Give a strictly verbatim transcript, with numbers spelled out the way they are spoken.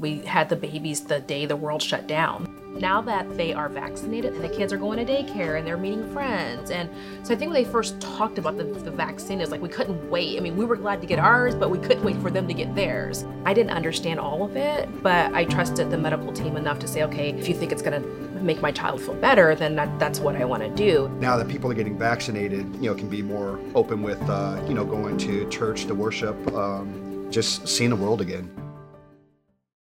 we had the babies the day the world shut down. Now that they are vaccinated, the kids are going to daycare and they're meeting friends. And so I think when they first talked about the, the vaccine, it's like we couldn't wait. I mean, we were glad to get ours, but we couldn't wait for them to get theirs. I didn't understand all of it, but I trusted the medical team enough to say, okay, if you think it's gonna make my child feel better, then that, that's what I wanna do. Now that people are getting vaccinated, you know, can be more open with, uh, you know, going to church to worship, um, just seeing the world again.